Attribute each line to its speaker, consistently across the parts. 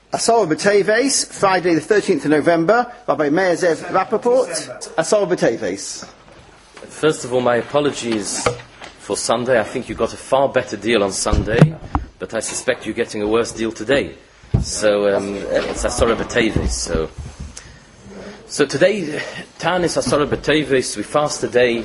Speaker 1: Asara B'Teves, Friday the 13th of November, Rabbi Meir Zev Rappaport. Asara B'Teves.
Speaker 2: First of all, my apologies for Sunday. I think you got a far better deal on Sunday, but I suspect you're getting a worse deal today. So it's Asara B'Teves. So today, Tanis Asara B'Teves, we fast today.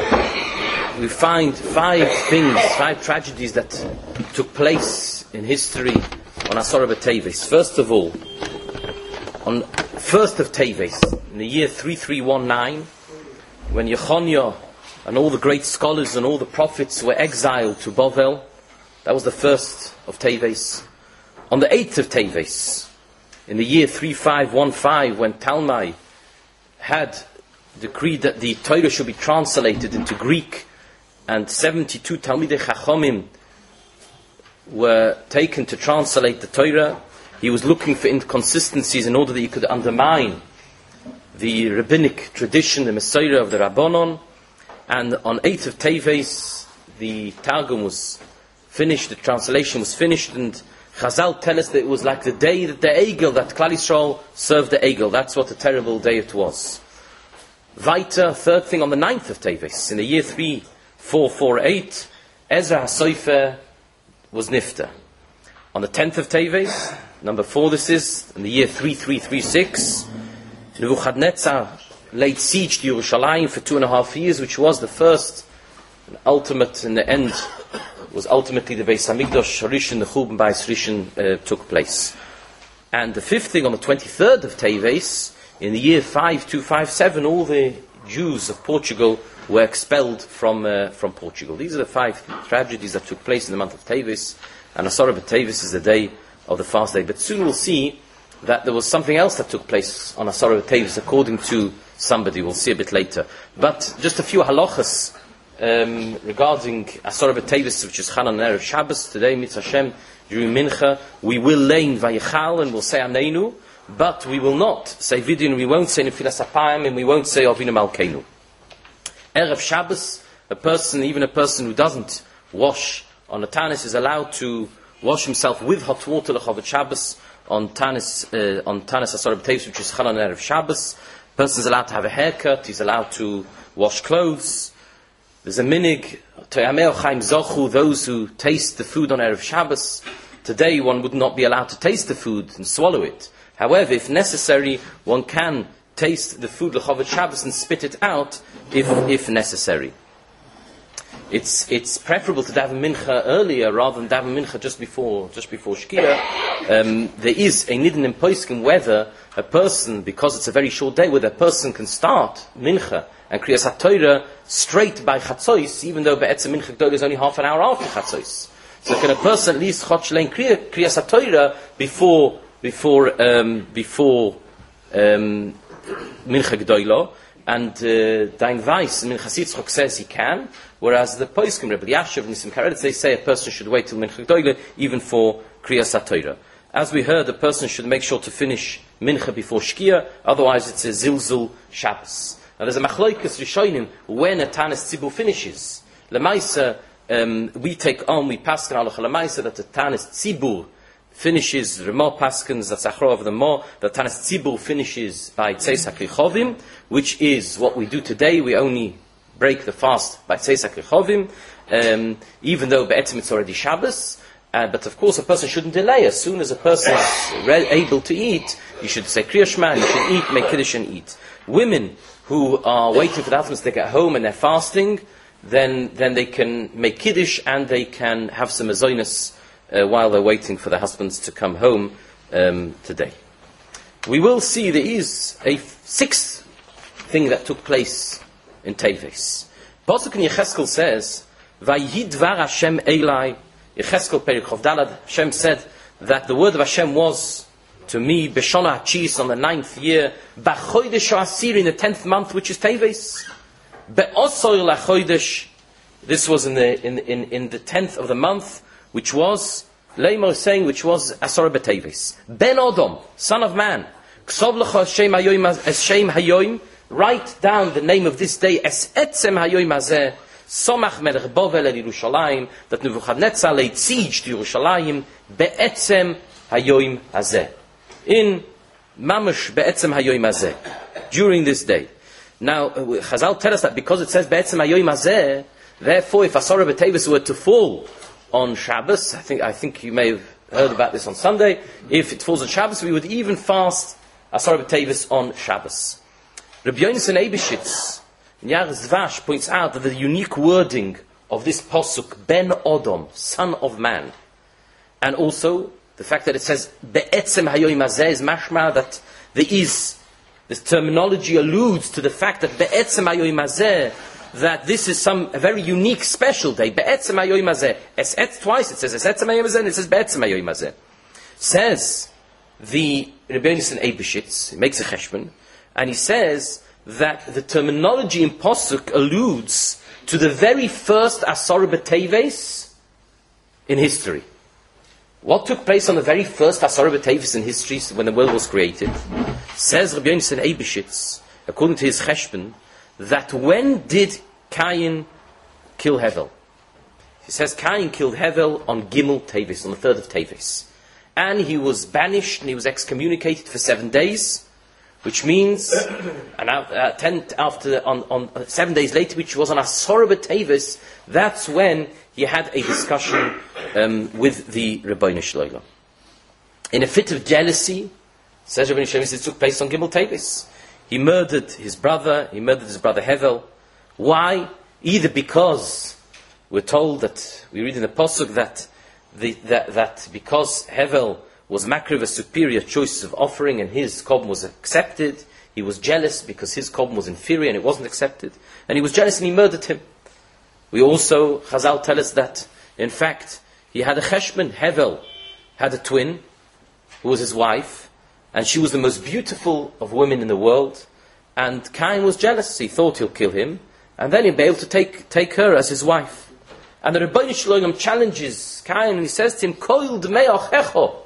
Speaker 2: We find five tragedies that took place in history on Asara B'Teves. First of all, on 1st of Teves, in the year 3319, when Yechonia and all the great scholars and all the prophets were exiled to Bavel, that was the 1st of Teves. On the 8th of Teves, in the year 3515, when Talmai had decreed that the Torah should be translated into Greek, and 72 Talmidei Chachomim were taken to translate the Torah, he was looking for inconsistencies in order that he could undermine the rabbinic tradition, the Messiah of the Rabbanon. And on 8th of Teves, the Targum was finished, the translation was finished, and Chazal tell us that it was like the day that the Egel, that Klal Yisrael served the Egel. That's what a terrible day it was. Weiter, third thing, on the 9th of Teves, in the year 3448, Ezra HaSofer was Nifta. On the 10th of Teves, number 4 this is, in the year 3336, Nebuchadnezzar laid siege to Yerushalayim for 2.5 years, which was the first and ultimate, in the end, was ultimately the Beis Hamikdash Rishon, the Churban Bayis Rishon took place. And the 5th thing, on the 23rd of Teves, in the year 5257, all the Jews of Portugal were expelled from Portugal. These are the 5 tragedies that took place in the month of Teves, and Asara B'Teves is the day of the fast day. But soon we'll see that there was something else that took place on Asara B'Teves, according to somebody. We'll see a bit later. But just a few halachas regarding Asara B'Teves, which is Chanan Erev Shabbos. Today, Mitzvah Hashem, during Mincha, we will lein Vayichal and we'll say Aneinu, but we will not say Vidin, we won't say Nefilas Apayim, and we won't say Avinu Malkeinu. Erev Shabbos, a person who doesn't wash on a Tanis is allowed to wash himself with hot water L'Chavot Shabbos on Tanis Asara B'Teves, which is Chanan Erev Shabbos. A person is allowed to have a haircut, he's allowed to wash clothes. There's a minig, Toyameo Chaim Zochu, those who taste the food on Erev Shabbos. Today one would not be allowed to taste the food and swallow it. However, if necessary, one can taste the food L'Chavot Shabbos and spit it out if necessary. It's preferable to daven mincha earlier rather than daven mincha just before Shkia. There is a nidin in Poskim whether a person, because it's a very short day, whether a person can start mincha and Kriyas HaTorah straight by Chatzos, even though Be'etzem mincha Gdolah is only half an hour after Chatzos. So can a person at least chotch lein Kriyas HaTorah before Mincha Gdolah, and Dain Weiss Minchas Yitzchok says he can, whereas the Poskim, Rebbe Yashav, Nisim Karetz, they say a person should wait till Mincha Gdolah even for Kriyas HaTorah. As we heard, a person should make sure to finish Mincha before Shkia, otherwise it's a Zilzul Shabbos. Now there's a Machloikas Rishonim when a Tanis Tzibur finishes. Lemaisa, we pass on Halacha Lemaisa that the Tanis Tzibur finishes, Ramah Paskins, that's Achro of the Mo, the Tanis Tzibur finishes by Tzeis HaKrichovim, which is what we do today. We only break the fast by Tzeis HaKrichovim, even though Be'etzim it's already Shabbos. But of course a person shouldn't delay. As soon as a person is able to eat, you should say Kriya Shema, you should eat, make Kiddush and eat. Women who are waiting for the husbands to get home and they're fasting, then they can make Kiddush and they can have some Mazonos while they're waiting for the husbands to come home today. We will see there is a 6th thing that took place in Teves. Pasuk in Yecheskel says, Vayhi dvar Hashem Elai, Yecheskel Perek Chof Dalad, Hashem said that the word of Hashem was to me, B'Shana HaTshis, on the 9th year, B'Chodesh HaAsir, in the 10th month, which is Teves. Be'osoy LaChodesh, this was in the 10th of the month, which was, Leimor is saying, which was Asara B'Teves. Ben Odom, son of man, Ksov L'cha Shem Hayoim, write down the name of this day, Es Etzem Hayoim Hazeh, Somach Melech Bovel El Yerushalayim, that Nebuchadnezzar laid siege to Yerushalayim, Be'etzem Hayoim Hazeh. in Mamash Be'etzem Hayoim Hazeh, during this day. Now, Chazal tell us that because it says Be'etzem Hayoim Hazeh, therefore, if Asara B'Tevis were to fall on Shabbos, I think you may have heard about this on Sunday, if it falls on Shabbos, we would even fast Asara B'Tevis on Shabbos. Rabbi Yonasan Eibeshitz, in Yaris Vash, points out that the unique wording of this posuk, Ben Odom, son of man, and also the fact that it says Be'etzem Hayoim Hazeh is mashma, that this terminology alludes to the fact that Be'etzem Hayoim Hazeh, that this is a very unique, special day. Be'etzem Hayoim Hazeh. Es'etz twice, it says Es'etzem Hayoim Hazeh, and it says Be'etzem Hayoim Hazeh. Says the Rabbi Yonasan Eibeshitz, he makes a cheshbon, and he says that the terminology in posuk alludes to the very first Asara B'Teves in history. What took place on the very first Asara B'Teves in history when the world was created? Says Rabbi Yonasan Eibeshitz, according to his cheshbon, that when did Cain kill Hevel? He says Cain killed Hevel on Gimel Teves, on the 3rd of Teves. And he was banished and he was excommunicated for 7 days, which means, and 7 days later, which was on Asara B'Teves, that's when he had a discussion with the Rebbeinu Shloilo. In a fit of jealousy, says Rebbeinu Shloilo, it took place on Gimel Teves. He murdered his brother Hevel. Why? Either because we're told that, we read in the Pasuk that because Hevel was makriv a superior choice of offering and his korban was accepted, he was jealous because his korban was inferior and it wasn't accepted, and he was jealous and he murdered him. We also, Chazal tell us that, in fact, he had a cheshbon. Hevel had a twin, who was his wife, and she was the most beautiful of women in the world, and Cain was jealous. He thought he'll kill him, and then he'll be able to take her as his wife. And the Rebbeinu Shloim challenges Cain, and he says to him, Koil d'mei achecho,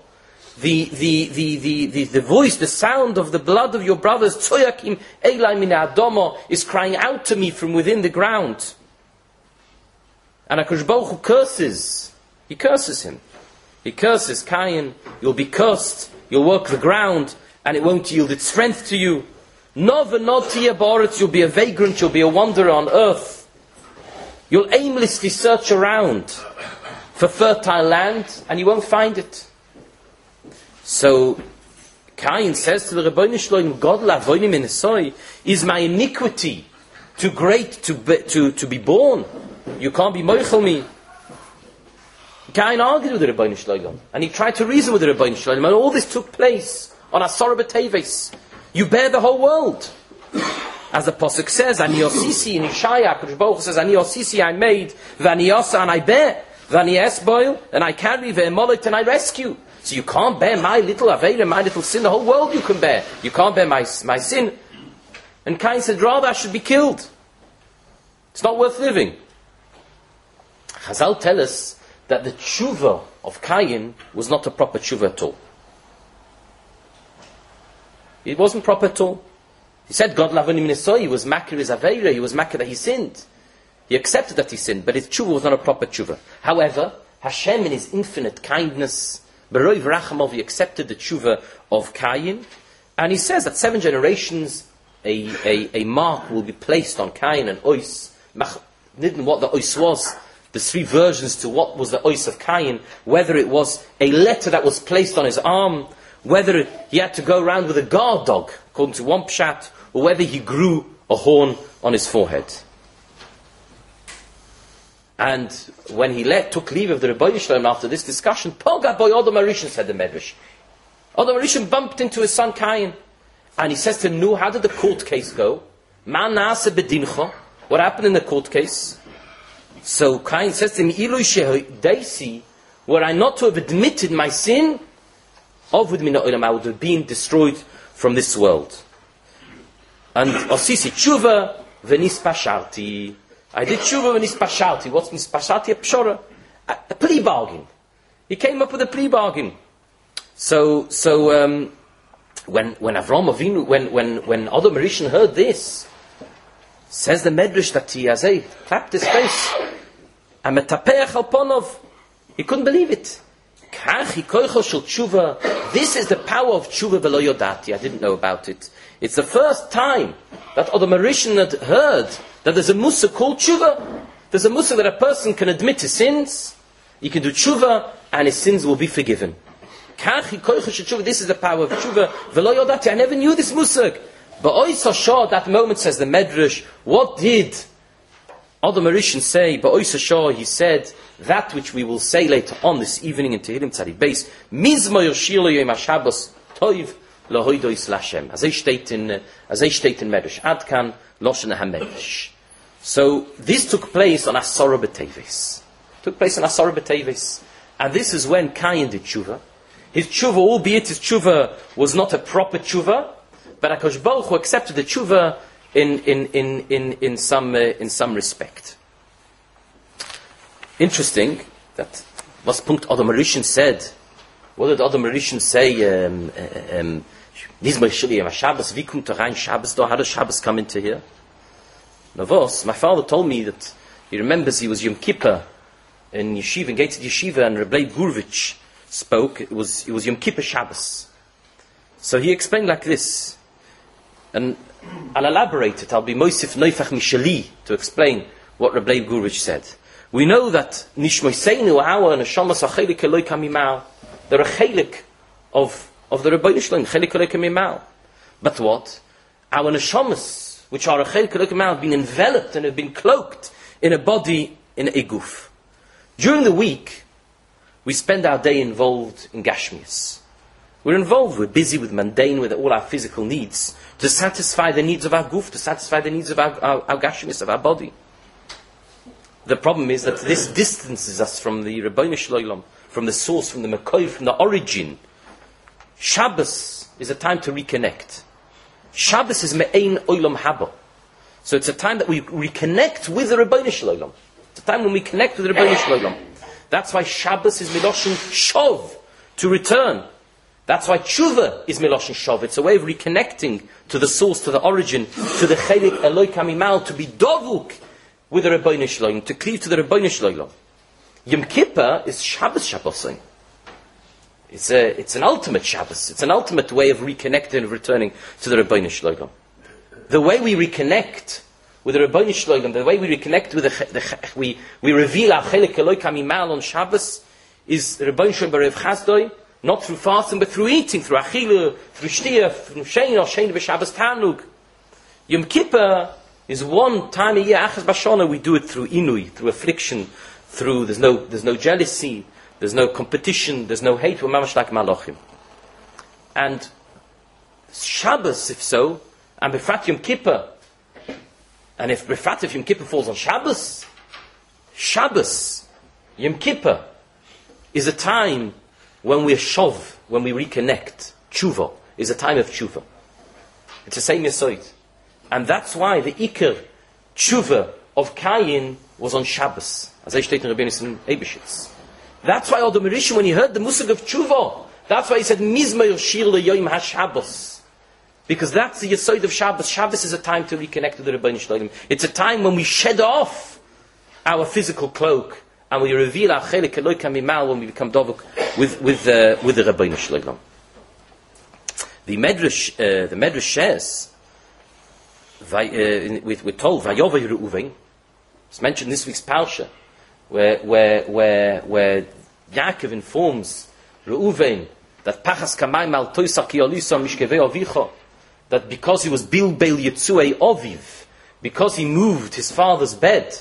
Speaker 2: the voice, the sound of the blood of your brothers, Tzoyakim Eilai min ha'adama, is crying out to me from within the ground. And HaKadosh Baruch Hu curses. He curses him. He curses Cain. You'll be cursed. You'll work the ground, and it won't yield its strength to you. You'll be a vagrant. You'll be a wanderer on earth. You'll aimlessly search around for fertile land, and you won't find it. So Cain says to the Rebbeinu Shloim, God la'avonim enesoi, is my iniquity too great to be born? You can't be moichel me. Cain argued with the Rebbeinu Shloim, and he tried to reason with the Rebbeinu Shloim, and all this took place on Asara B'Teves. You bear the whole world. As the Pasuk says, Ani Osisi in Yeshaya, HaKadosh Baruch Hu says, Ani Osisi I made, V'ani Yosa and I bear, V'ani Esboil, and I carry, V'emolit and I rescue. So you can't bear my little Aveira, my little sin, the whole world you can bear. You can't bear my sin. And Cain said, rather I should be killed. It's not worth living. Chazal tell us that the tshuva of Cain was not a proper tshuva at all. It wasn't proper at all. He said, God lavonim nesoi, he was makir his aveira, he was makir that he sinned. He accepted that he sinned, but his tshuva was not a proper tshuva. However, Hashem in his infinite kindness, Beroiv Rachamov, he accepted the tshuva of Cain, and he says that 7 generations, a mark will be placed on Cain and Ois. Didn't what the Ois was. There's 3 versions to what was the Ois of Cain, whether it was a letter that was placed on his arm, whether he had to go around with a guard dog, according to one pshat, or whether he grew a horn on his forehead. And when he took leave of the Rebbeinu Shloim after this discussion, Poga boy Adam Arishan, said the Medrash. Adam Arishan bumped into his son Cain, and he says to him, "No, how did the court case go? Ma na'aseh bedincha? What happened in the court case?" So Cain says to him, "Ilui shehodeisi, were I not to have admitted my sin, Ovud min ha'olam, I would have been destroyed from this world. And osisi tshuva v'nispasharti." I did tshuva v'nispasharti. What's nispasharti? A pshora, a plea bargain. He came up with a plea bargain. So when Avram Avinu, when Adam Rishon heard this, says the Medrash that he clapped his face, and metapeach al ponov, he couldn't believe it. This is the power of tshuva v'lo yodati. I didn't know about it. It's the first time that Adam HaRishon had heard that there's a musag called tshuva. There's a musag that a person can admit his sins, he can do tshuva, and his sins will be forgiven. This is the power of tshuva v'lo yodati. I never knew this musag. But Oisa Shah, at that moment, says the Medrash, what did Adam HaRishon say? But Oisa Shah, he said, that which we will say later on this evening in Tehillim Tzadik Beis, Mizmor Shir Yom HaShabbos Toiv Lahoidois Lashem. As I state in Medrash, Adkan Loshen HaMedrash. So this took place on Asara B'Teves. And this is when Cain did tshuva. His tshuva, albeit his tshuva was not a proper tshuva, but HaKadosh Baruch Hu accepted the tshuva in some respect. Interesting that was Punkt Adam HaRishon said. What did Adam HaRishon say? Nizmor Shir Yom HaShabbos. Wie kommt rein Shabbos da? How does Shabbos come into here? Navos, my father told me that he remembers he was Yom Kippur in Yeshiva, in Gated Yeshiva, and Rebbe Gurvich spoke. It was Yom Kippur Shabbos. So he explained like this, and I'll elaborate it. I'll be Moisif Neifach Mishali to explain what Rebbe Gurvich said. We know that Nishmoiseinu, our Neshamas HaChelik Eloi Kamimau, they're a chelik of the Rebbeinu Shalom, Chelik Eloi Kamimau. But what? Our Neshamas, which are a Chelik Eloi Kamimau, have been enveloped and have been cloaked in a body, in a guf. During the week, we spend our day involved in Gashmias. We're busy with mundane, with all our physical needs, to satisfy the needs of our guf, to satisfy the needs of our Gashmias, of our body. The problem is that this distances us from the Rebbeinu Shalom, from the source, from the Mekoy, from the origin. Shabbos is a time to reconnect. Shabbos is Me'ein Olam Haba. So it's a time that we reconnect with the Rebbeinu Shalom. It's a time when we connect with the Rebbeinu Shalom. That's why Shabbos is Miloshin Shov, to return. That's why Tshuva is Miloshin Shov. It's a way of reconnecting to the source, to the origin, to the Chelik Eloi Kamimal, to be Dovuk with the Rebbeinu Shalom, to cleave to the Rebbeinu Shalom. Yom Kippur is Shabbos Shabbosing. It's an ultimate Shabbos. It's an ultimate way of reconnecting and returning to the Rebbeinu Shalom. The way we reconnect with the Rebbeinu Shalom, the way we reconnect with we reveal our Chelik Eloi Kamimal on Shabbos is Rebbeinu Shalom Barev Chazdoi, not through fasting, but through eating, through Achilu, through Shtiyah, through Shein B'Shabbos Tanug. Yom Kippur is one time a year, Achaz Bashana, we do it through Inui, through affliction, through, there's no jealousy, there's no competition, there's no hate, we're mamash like Malachim. And Shabbos, if so, and Befrat Yom Kippur, and if Befrat Yom Kippur falls on Shabbos, Yom Kippur, is a time when we're shov, when we reconnect. Tshuva is a time of tshuva. It's the same Yesod. And that's why the Iker tshuva of Cain was on Shabbos. As I state in Rabbeinu Yisrael Eibeshitz. That's why Adam HaRishon, when he heard the musag of tshuva, that's why he said, Mizmor Shir Yom HaShabbos. Because that's the Yesod of Shabbos. Shabbos is a time to reconnect with the Rebbeinu Shalom. It's a time when we shed off our physical cloak and we reveal our Chelik Eloi Kamimal, when we become Dovuk with the Rebbeinu Shalom. The Medrash says, we're told, Vayovay Reuven, it's mentioned in this week's Parsha, where Yaakov informs Reuven that Pachas Kamayim al Toisa Ki Olisa Mishkevei Avicha, that because he was Bilbel Yitzuei Oviv, because he moved his father's bed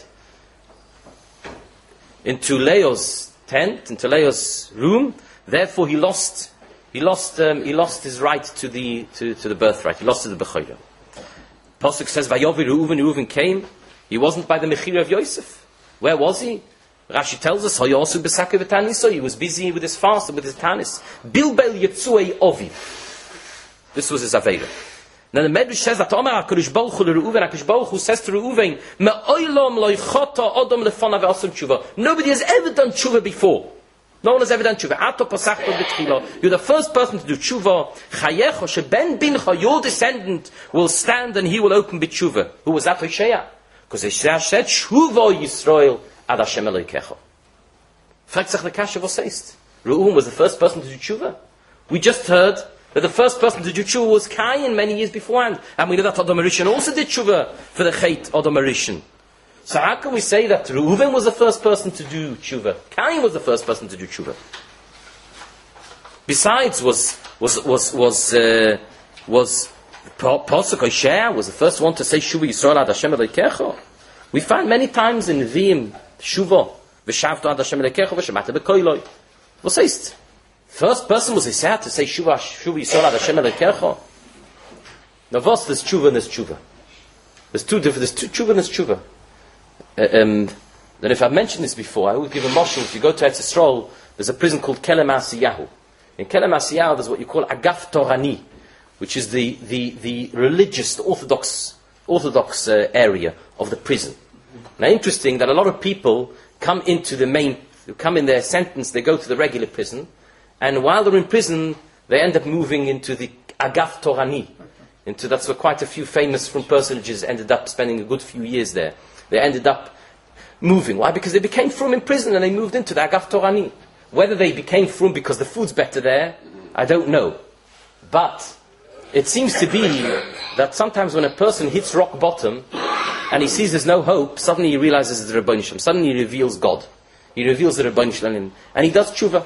Speaker 2: into Leo's tent, into Leo's room, therefore he lost his right to the birthright. He lost to the Bechorah. Pasuk says, Vayovi Reuven came. He wasn't by the Mechira of Yosef. Where was he? Rashi tells us, Hayasu b'sakeh v'taniso. He was busy with his fast and with his tanis. Bilbel Yitzuei Oviv. This was his Aveira. Now the Medrash says that Omar HaKadosh Baruch Hu Reuven, HaKadosh Baruch Hu says to Reuven, Me'olam lo yichota odom lefanav ve'asam tshuva. Nobody has ever done tshuva before. No one has ever done tshuva. Ato pasachto b'tchila. You're the first person to do tshuva. Chayecho sheben bincha, your descendant, will stand and he will open b'tshuva. Who was that? Hosea. Because Hosea said, Tshuva Yisrael ad Hashem Elokecha. Fragt sich the Kasha, was heißt? Reuven was the first person to do tshuva. We just heard that the first person to do tshuva was Cain many years beforehand. And we know that Adam HaRishon also did tshuva for the Chet Adam HaRishon. So how can we say that Reuven was the first person to do tshuva? Cain was the first person to do tshuva. Besides, Pasuk Hosea was the first one to say Shuva Yisrael ad Hashem Elokecha. We find many times in Nevi'im Shuva v'shavto ad Hashem Elokecha v'shemata b'koiloi. What says? First person was Isaiah to say Shuva Yisrael ad Hashem Elokecha. Now, what's this tshuva and this tshuva? There's two tshuva and this tshuva. Then if I've mentioned this before, I would give a moshul. If you go to Eretz Yisrael, there's a prison called Kelem Asiyahu. In Kelem Asiyahu, there's what you call Agaf Torani, which is the religious, the orthodox area of the prison. Now, interesting that a lot of people come in their sentence, they go to the regular prison, and while they're in prison, they end up moving into the Agaf Torani. That's where quite a few famous from personages ended up spending a good few years there. They ended up moving. Why? Because they became frum in prison and they moved into the Agaf Torani. Whether they became frum because the food's better there, I don't know. But it seems to be that sometimes when a person hits rock bottom and he sees there's no hope, suddenly he realizes it's the Rebbeinu Shalom. Suddenly he reveals God. He reveals the Rebbeinu Shalom and he does tshuva.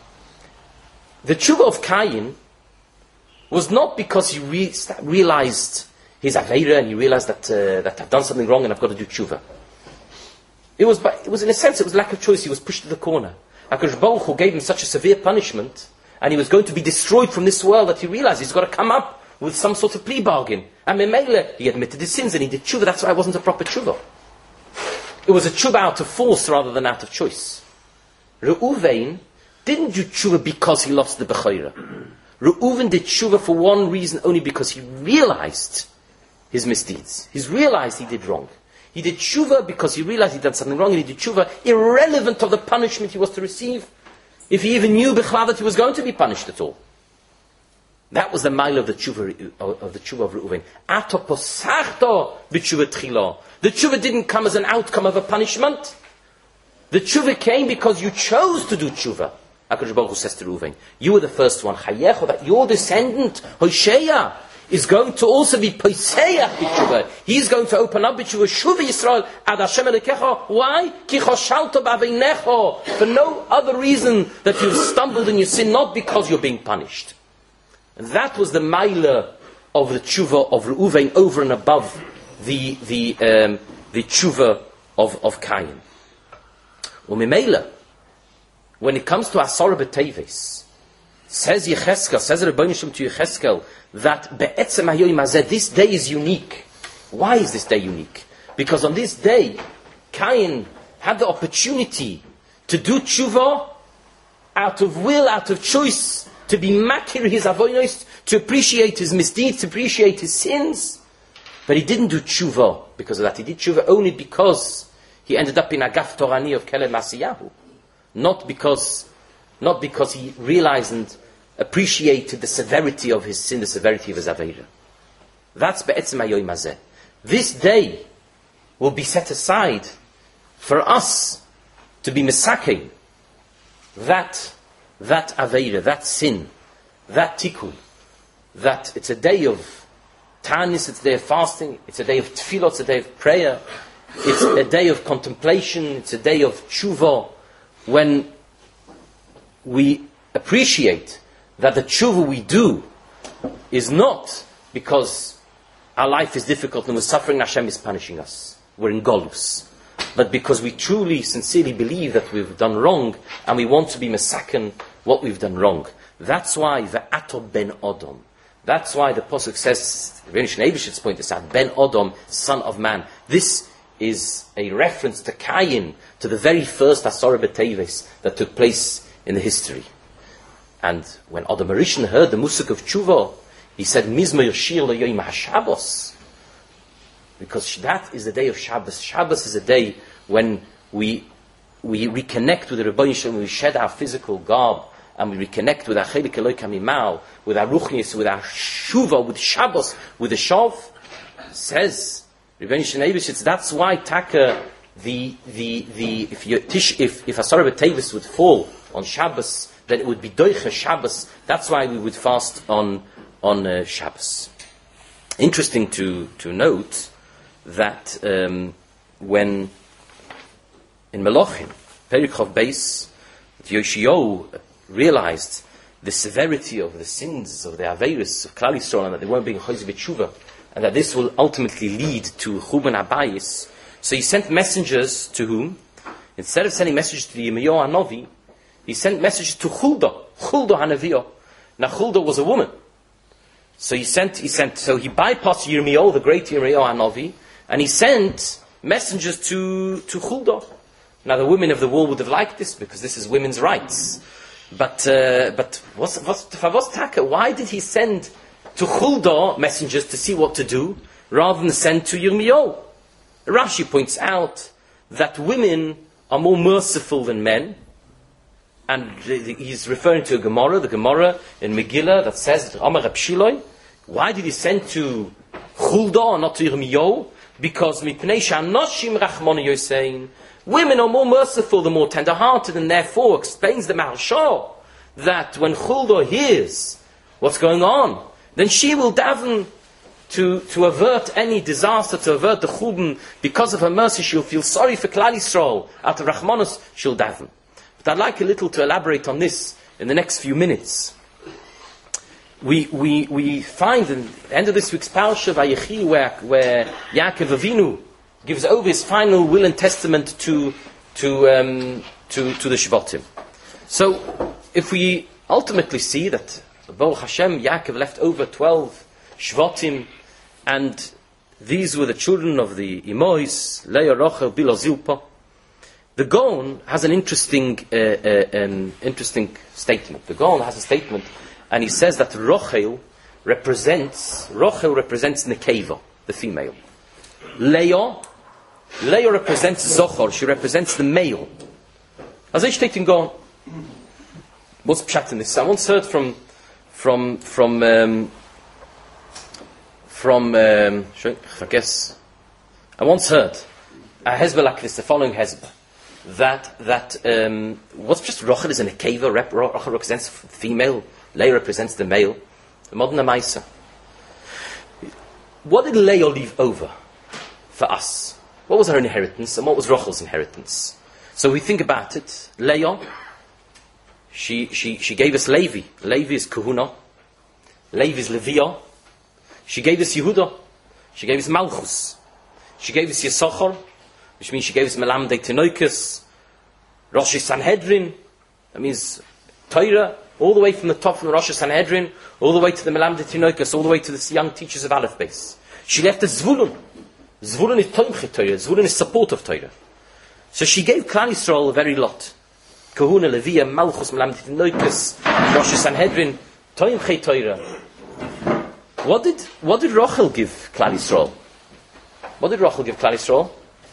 Speaker 2: The tshuva of Cain was not because he realized his Aveira and he realized that I've done something wrong and I've got to do tshuva. It was in a sense, it was lack of choice. He was pushed to the corner. HaKadosh Baruch Hu gave him such a severe punishment and he was going to be destroyed from this world that he realized he's got to come up with some sort of plea bargain. And Memele, he admitted his sins and he did tshuva. That's why it wasn't a proper tshuva. It was a tshuva out of force rather than out of choice. Reuven didn't do tshuva because he lost the Bechorah. Reuven did tshuva for one reason only, because he realized his misdeeds. He realized he did wrong. He did tshuva because he realized he did something wrong, and he did tshuva irrelevant of the punishment he was to receive, if he even knew b'chlal that he was going to be punished at all. That was the mile of the tshuva of Reuven. Ato posachto b'tshuva tchila. The tshuva didn't come as an outcome of a punishment. The tshuva came because you chose to do tshuva. HaKadosh Baruch Hu says to Reuven, you were the first one, Chayecho, that your descendant, Hosea, is going to also be Poseach b'tshuva. He's going to open up b'tshuva, Shuva Yisrael, ad Hashem Elokecha. Why? Ki choshalto b'aveinecho. For no other reason that you've stumbled in your sin, not because you're being punished. And that was the mailer of the tshuva of Reuven over and above the tshuva of Cain. Umimela, when it comes to Asara B'Teves, says Yecheskel, says Rebbeinu Shalom to Yecheskel, that Be'etzem Hayoyim Hazeh, this day is unique. Why is this day unique? Because on this day, Cain had the opportunity to do tshuva out of will, out of choice, to be makir his avonos, to appreciate his misdeeds, to appreciate his sins. But he didn't do tshuva because of that. He did tshuva only because he ended up in Agaf Torani of Kelem Asiyahu. Not because he realized and appreciated the severity of his sin, the severity of his Aveira. That's Be'etzem Hayoyim Hazeh. This day will be set aside for us to be Mesakeh that Aveira, that sin, that Tikkun, that it's a day of Tanis, it's a day of fasting, it's a day of Tefillah, it's a day of prayer, it's a day of contemplation, it's a day of Tshuva, when we appreciate that the tshuva we do is not because our life is difficult and we're suffering, Hashem is punishing us, we're in Golus, but because we truly, sincerely believe that we've done wrong and we want to be mesaken what we've done wrong. That's why the Ato ben Odom, that's why the Pasuk says, Rebbeinu Shnei B'Shit's point is that Ben Odom, son of man. This is a reference to Cain, to the very first Asara B'Teves that took place in the history. And when Adam HaRishon heard the Musik of Tshuva, he said, Mizmor Shir L'Yoyim HaShabbos. Because that is the day of Shabbos. Shabbos is a day when we reconnect with the Rebbeinu Shalom, we shed our physical garb, and we reconnect with our Chelik Eloi Kamimau, with our Ruchnis, with our Shuva, with Shabbos, with the Shav. Says Rebbeinu Shnei B'Shitz, that's why Taka, if Asara B'Teves would fall on Shabbos, then it would be Doiche Shabbos. That's why we would fast on Shabbos. Interesting to note that when in Melochim, Perikhov Beis, Yoshiyahu realized the severity of the sins of the Aveirus of Klal Yisrael, and that they weren't being Chayz B'tshuva, and that this will ultimately lead to Chuban Abayis. So he sent messengers to whom? Instead of sending messages to the Yirmiyahu Hanavi, he sent messages to Chulda Hanaviyah. Now Chulda was a woman. So he bypassed Yirmiyahu, the great Yirmiyahu Hanavi, and he sent messengers to Chulda. Now the women of the wall would have liked this, because this is women's rights. But why did he send to Chulda messengers to see what to do, rather than send to Yirmiyahu? Rashi points out that women are more merciful than men, and he's referring to a Gemara, the Gemara in Megillah that says that Amar Reb Shiloi. Why did he send to Chulda, not to Yirmiyahu? Because mipnei she'anoshim rachmanu yosein, women are more merciful, they're more tender-hearted, and therefore explains the Maharsha that when Chulda hears what's going on, then she will daven to avert any disaster, to avert the Churban. Because of her mercy, she'll feel sorry for Klal Yisrael. Out of Rachmanus, she'll daven. But I'd like a little to elaborate on this in the next few minutes. We find in the end of this week's Parsha Vayechi, where Yaakov Avinu gives over his final will and testament to the Shvatim. So, if we ultimately see that Baruch Hashem, Yaakov left over 12 Shvatim, and these were the children of the Imois, Leah, Rachel, Bilhah, Zilpah. The Gaon has an interesting statement. The Gaon has a statement, and he says that Rachel represents Nekeva, the female. Leah represents Zochar, she represents the male. As I state in Gaon, what's pshat in this? I once heard from I guess I once heard a Hezbollah like this, the following Hezbollah, that what's just Rachel is a Nekeva, Rachel represents the female, Leah represents the male. The modern Amaisa. What did Leah leave over for us? What was her inheritance, and what was Rachel's inheritance? So we think about it. Leah, she gave us Levi. Levi is Kahuna. Levi is Leviah. She gave us Yehuda. She gave us Malchus. She gave us Yisachar, which means she gave us Melamdei Tinoikus, Rosh Sanhedrin. That means Torah, all the way from the top from the Rosh Sanhedrin, all the way to the Melamdei Tinoikus, all the way to the young teachers of Aleph Beis. She left us Zvulun. Zvulun is Tomchi Torah. Zvulun is support of Torah. So she gave Klal Yisrael a very lot. Kahuna, Leviah, Malchus, Melamdei Tinoikus, Rosh Sanhedrin, Tomchi Torah. What did Rachel give Klal Yisrael? What did Rachel give Klal Yisrael?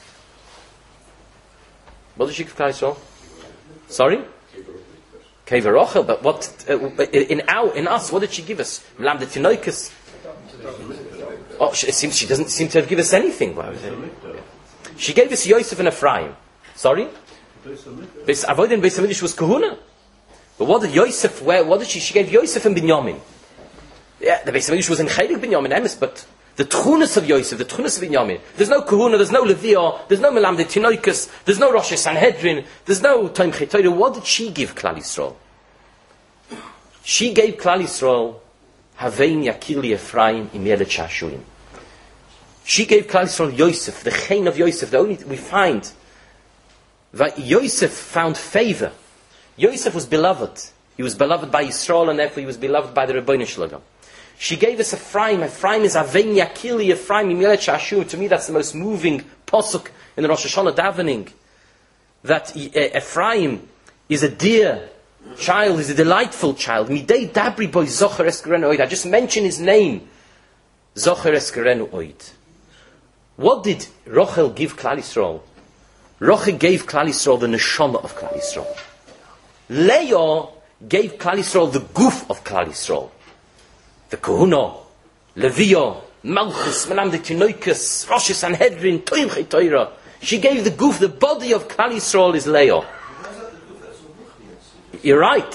Speaker 2: What did she give Klal Yisrael? Sorry? Keva Rachel, but what in us? What did she give us? Melamdei Tinoikus. Oh, she doesn't seem to have given us anything. She gave us Yosef and Ephraim. Sorry? Beis Avodim, Beis Hamikdash was Kahuna. But what did Yosef? What did she? She gave Yosef and Binyamin. Yeah, the Beis Hamikdash was in Chaylik Binyamin Emes, but the Tchunas of Yosef, the Tchunas of Binyamin. There's no Kahuna, there's no Leviah, there's no Melamdei Tinoikus, there's no Rosh Sanhedrin, there's no Tomchi Torah. What did she give Klal Yisrael? She gave Klal Yisrael Havein Yakili Ephraim Imyelet Shashuim. She gave Klal Yisrael Yosef, the Chain of Yosef. The only we find that Yosef found favor. Yosef was beloved. He was beloved by Yisrael, and therefore he was beloved by the Rebbeinu Shalom. She gave us Ephraim. Ephraim is Havein Yakili Ephraim Imyelet Shashuim. To me, that's the most moving pasuk in the Rosh Hashanah davening. That Ephraim is a dear child, is a delightful child. Midei dabri boy Zocher Eskerenu Oid. I just mention his name. Zocher Eskerenu Oid. What did Rachel give Klal Yisrael? Rachel gave Klal Yisrael the neshama of Klal Yisrael. Leah gave Klal Yisrael the guf of Klal Yisrael. The Kahuna, Leviah, Malchus, Melamdei Tinoikus, Rosh Sanhedrin, Tomchi Torah. She gave the guf, the body of Klal Yisrael is Leah. You're right.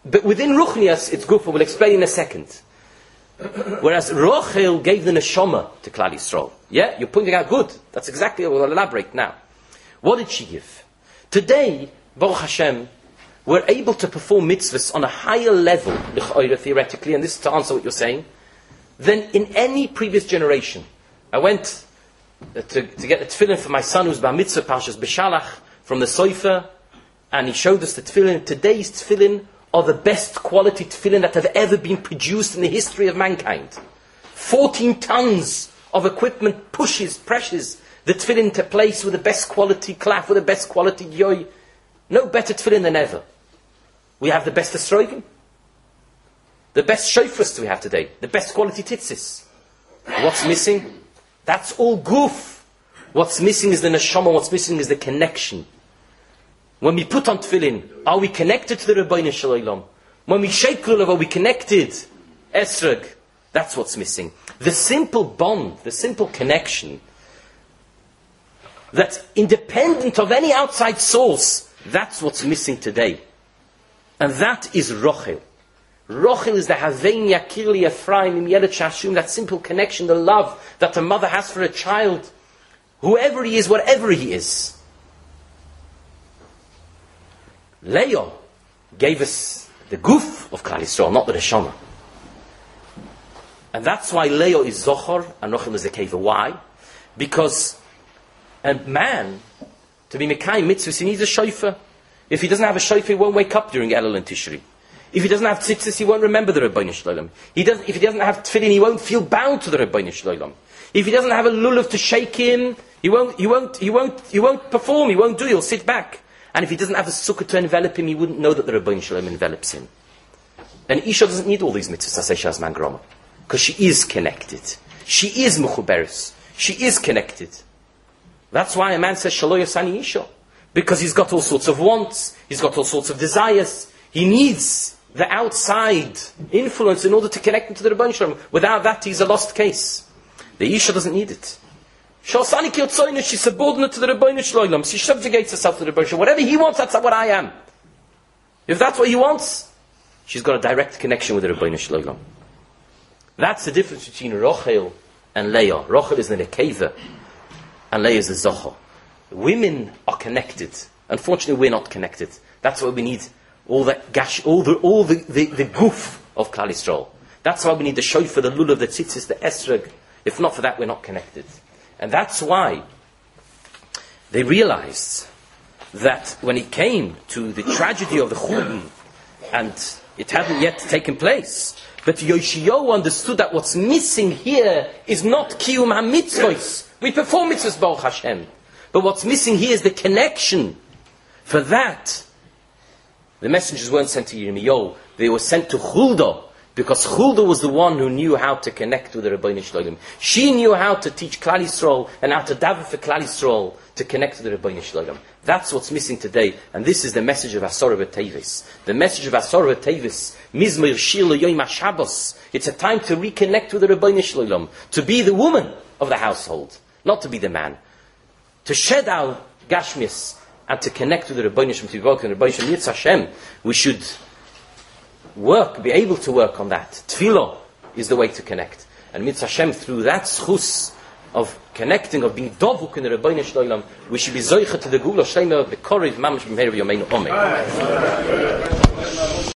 Speaker 2: But within Ruchnias, it's Gufa. We'll explain in a second. Whereas Rochel gave the neshama to Klal Yisrael. Yeah, you're pointing out good. That's exactly what we'll elaborate now. What did she give? Today, Baruch Hashem, we're able to perform mitzvahs on a higher level, theoretically, and this is to answer what you're saying, than in any previous generation. I went to get the tefillin for my son who's bar mitzvah, Parshas Beshalach, from the Sofer, and he showed us the tefillin. Today's tefillin are the best quality tefillin that have ever been produced in the history of mankind. 14 tons of equipment presses the tefillin into place with the best quality klaf, with the best quality yoy. No better tefillin than ever. We have the best esrogim, the best shofars we have today, the best quality tzitzis. What's missing? That's all guf. What's missing is the neshama, what's missing is the connection. When we put on tefillin, are we connected to the Rebbeinu Shalom? When we shake lulav, are we connected? Esrog. That's what's missing. The simple bond, the simple connection, that's independent of any outside source, that's what's missing today. And that is Rochel. Rochel is the Havein Yakirli Ephraim Im Yelet Shashum, that simple connection, the love that a mother has for a child, whoever he is, whatever he is. Leah gave us the guf of Klal Yisrael, not the neshama. And that's why Leah is Zohar and Rochel is the Keva. Why? Because a man, to be Mekayim mitzvahs, he needs a shofar. If he doesn't have a shofar, he won't wake up during Elul and Tishri. If he doesn't have tzitzis, he won't remember the Rebbeinu Shalom. If he doesn't have tefillin, he won't feel bound to the Rebbeinu Shalom. If he doesn't have a lulav to shake him, he won't perform, he won't do, he'll sit back. And if he doesn't have a sukkah to envelop him, he wouldn't know that the Rebbeinu Shalom envelops him. And Isha doesn't need all these mitzvahs, as Shaz Man Groma, because she is connected. She is mechuberes. She is connected. That's why a man says Shalo Yasani Isha, because he's got all sorts of wants, he's got all sorts of desires. He needs the outside influence in order to connect him to the Rebbeinu Shalom. Without that, he's a lost case. The Isha doesn't need it. She's subordinate to the Rebbeinu Shalom. She subjugates herself to the Rebbeinu Shalom. Whatever he wants, that's what I am. If that's what he wants, she's got a direct connection with the Rebbeinu Shalom. That's the difference between Rochel and Leah. Rochel is the Nekeva, and Leah is the Zohar. Women are connected. Unfortunately, we're not connected. That's why we need all the goof of Klal Yisrael. That's why we need the shofar, the lulav, the tzitzis, the esrog. If not for that, we're not connected. And that's why they realized that when it came to the tragedy of the Churban, and it hadn't yet taken place, but Yoshiyahu understood that what's missing here is not Kiyum HaMitzvos. We perform mitzvahs, Baruch Hashem. But what's missing here is the connection. For that, the messengers weren't sent to Yirmiyahu, they were sent to Huldah, because Huldah was the one who knew how to connect with the Rebbeinu Shalom. She knew how to teach Klal Yisrael and how to daven for Klal Yisrael to connect to the Rebbeinu Shalom. That's what's missing today, and this is the message of Asara B'Tevis. The message of Asara B'Tevis, Mizmor Shir L'Yom HaShabbos. It's a time to reconnect with the Rebbeinu Shalom, to be the woman of the household, not to be the man. To shed our Gashmis and to connect with the Rebbeinu Shalom, to be woken, the Rebbeinu Shalom, Yitz Hashem, we should be able to work on that. Tefillah is the way to connect. And Mitzvah Hashem, through that schus of connecting, of being dovuk in the Rebbeinu Shalom, we should be zoicha to the Gula Shleima of the Korif Mamash B'Meir V'Yomeinu Omer.